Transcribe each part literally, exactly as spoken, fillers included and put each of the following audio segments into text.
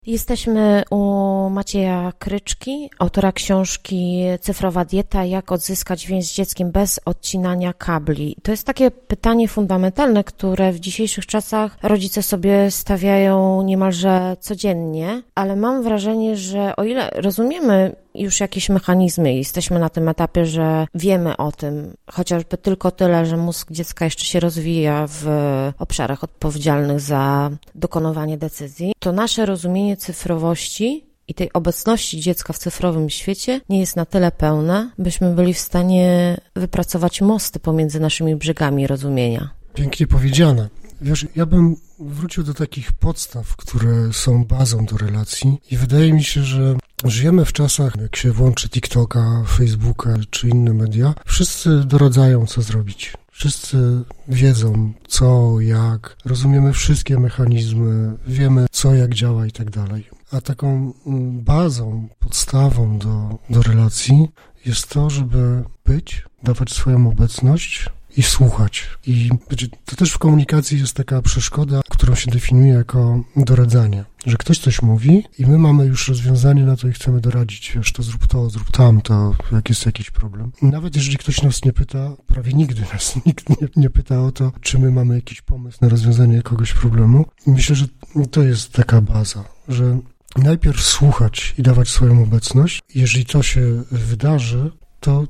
Jesteśmy u Macieja Kryczki, autora książki Cyfrowa dieta, jak odzyskać więź z dzieckiem bez odcinania kabli. To jest takie pytanie fundamentalne, które w dzisiejszych czasach rodzice sobie stawiają niemalże codziennie, ale mam wrażenie, że o ile rozumiemy już jakieś mechanizmy i jesteśmy na tym etapie, że wiemy o tym, chociażby tylko tyle, że mózg dziecka jeszcze się rozwija w obszarach odpowiedzialnych za dokonywanie decyzji, to nasze rozumienie cyfrowości i tej obecności dziecka w cyfrowym świecie nie jest na tyle pełne, byśmy byli w stanie wypracować mosty pomiędzy naszymi brzegami rozumienia. Pięknie powiedziane. Wiesz, ja bym wrócił do takich podstaw, które są bazą do relacji i wydaje mi się, że żyjemy w czasach, jak się włączy TikToka, Facebooka czy inne media, wszyscy doradzają, co zrobić. Wszyscy wiedzą, co, jak, rozumiemy wszystkie mechanizmy, wiemy, co, jak działa i tak dalej. A taką bazą, podstawą do, do relacji jest to, żeby być, dawać swoją obecność i słuchać. I to też w komunikacji jest taka przeszkoda, którą się definiuje jako doradzanie. Że ktoś coś mówi i my mamy już rozwiązanie na to i chcemy doradzić. Wiesz, to zrób to, zrób tamto, jak jest jakiś problem. I nawet jeżeli ktoś nas nie pyta, prawie nigdy nas nikt nie, nie pyta o to, czy my mamy jakiś pomysł na rozwiązanie jakiegoś problemu. I myślę, że to jest taka baza, że najpierw słuchać i dawać swoją obecność. Jeżeli to się wydarzy, to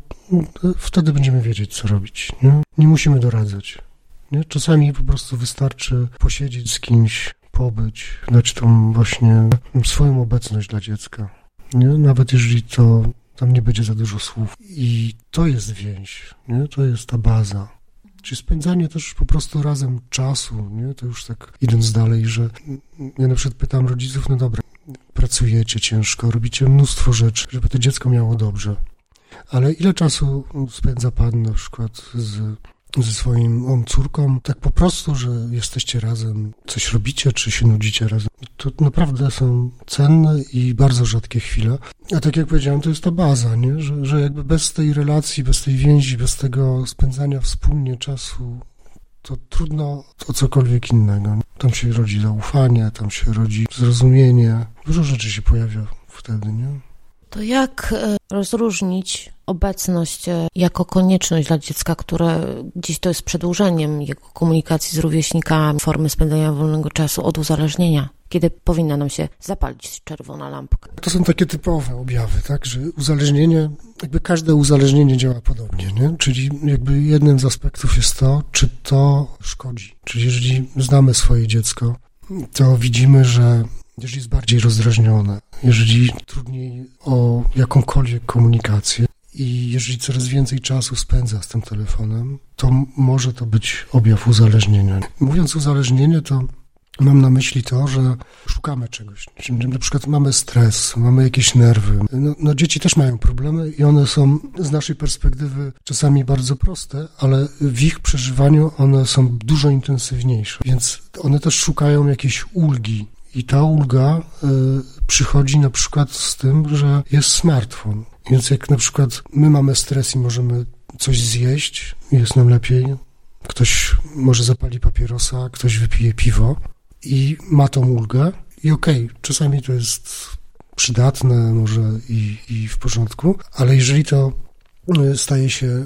wtedy będziemy wiedzieć, co robić. Nie, nie musimy doradzać. Nie? Czasami po prostu wystarczy posiedzieć z kimś, pobyć, dać tą właśnie swoją obecność dla dziecka. Nie? Nawet jeżeli to tam nie będzie za dużo słów. I to jest więź. Nie? To jest ta baza. Czyli spędzanie też po prostu razem czasu. Nie? To już tak idąc dalej, że ja na przykład pytam rodziców, no dobra, pracujecie ciężko, robicie mnóstwo rzeczy, żeby to dziecko miało dobrze. Ale ile czasu spędza pan na przykład z, ze swoją córką? Tak po prostu, że jesteście razem, coś robicie, czy się nudzicie razem? To naprawdę są cenne i bardzo rzadkie chwile. A tak jak powiedziałem, to jest ta baza, nie? Że, że jakby bez tej relacji, bez tej więzi, bez tego spędzania wspólnie czasu, to trudno o cokolwiek innego. Tam się rodzi zaufanie, tam się rodzi zrozumienie. Dużo rzeczy się pojawia wtedy, nie? To jak rozróżnić obecność jako konieczność dla dziecka, które gdzieś to jest przedłużeniem jego komunikacji z rówieśnikami, formy spędzania wolnego czasu od uzależnienia? Kiedy powinna nam się zapalić czerwona lampka? To są takie typowe objawy, tak, że uzależnienie, jakby każde uzależnienie działa podobnie, nie? Czyli jakby jednym z aspektów jest to, czy to szkodzi. Czyli jeżeli znamy swoje dziecko, to widzimy, że jeżeli jest bardziej rozdrażnione, jeżeli trudniej o jakąkolwiek komunikację i jeżeli coraz więcej czasu spędza z tym telefonem, to może to być objaw uzależnienia. Mówiąc uzależnienie, to mam na myśli to, że szukamy czegoś. Czyli na przykład mamy stres, mamy jakieś nerwy. No, no dzieci też mają problemy i one są z naszej perspektywy czasami bardzo proste, ale w ich przeżywaniu one są dużo intensywniejsze. Więc one też szukają jakiejś ulgi. I ta ulga y, przychodzi na przykład z tym, że jest smartfon. Więc jak na przykład my mamy stres i możemy coś zjeść, jest nam lepiej, ktoś może zapali papierosa, ktoś wypije piwo i ma tą ulgę i okej, okay, czasami to jest przydatne może i, i w porządku, ale jeżeli to staje się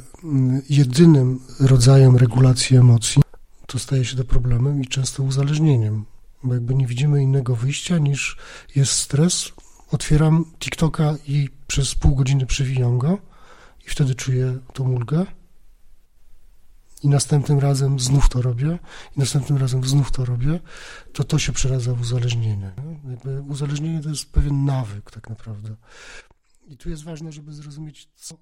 jedynym rodzajem regulacji emocji, to staje się to problemem i często uzależnieniem. Bo jakby nie widzimy innego wyjścia niż jest stres, otwieram TikToka i przez pół godziny przewijam go i wtedy czuję tą ulgę i następnym razem znów to robię i następnym razem znów to robię, to to się przeradza w uzależnienie. Jakby uzależnienie to jest pewien nawyk tak naprawdę. I tu jest ważne, żeby zrozumieć, co,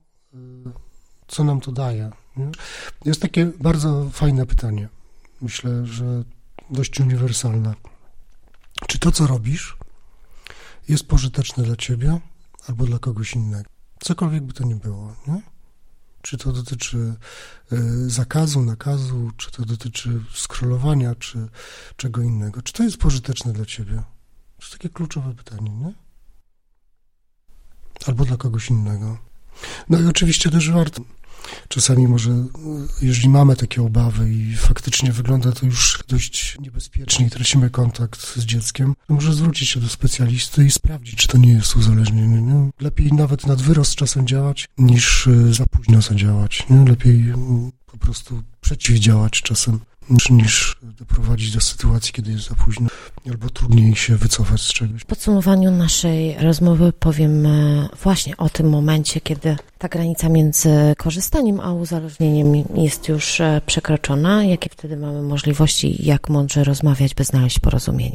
co nam to daje. Nie? Jest takie bardzo fajne pytanie. Myślę, że dość uniwersalne. Czy to, co robisz, jest pożyteczne dla ciebie albo dla kogoś innego? Cokolwiek by to nie było, nie? Czy to dotyczy y, zakazu, nakazu, czy to dotyczy scrollowania, czy czego innego. Czy to jest pożyteczne dla ciebie? To jest takie kluczowe pytanie, nie? Albo dla kogoś innego. No i oczywiście też warto czasami może, jeżeli mamy takie obawy i faktycznie wygląda to już dość niebezpiecznie i tracimy kontakt z dzieckiem, to może zwrócić się do specjalisty i sprawdzić, czy to nie jest uzależnienie. Nie? Lepiej nawet nad wyrost czasem działać, niż za późno zadziałać. Nie? Lepiej po prostu przeciwdziałać czasem, niż doprowadzić do sytuacji, kiedy jest za późno, albo trudniej się wycofać z czegoś. W podsumowaniu naszej rozmowy powiem właśnie o tym momencie, kiedy ta granica między korzystaniem a uzależnieniem jest już przekroczona, jakie wtedy mamy możliwości i jak mądrze rozmawiać, by znaleźć porozumienie.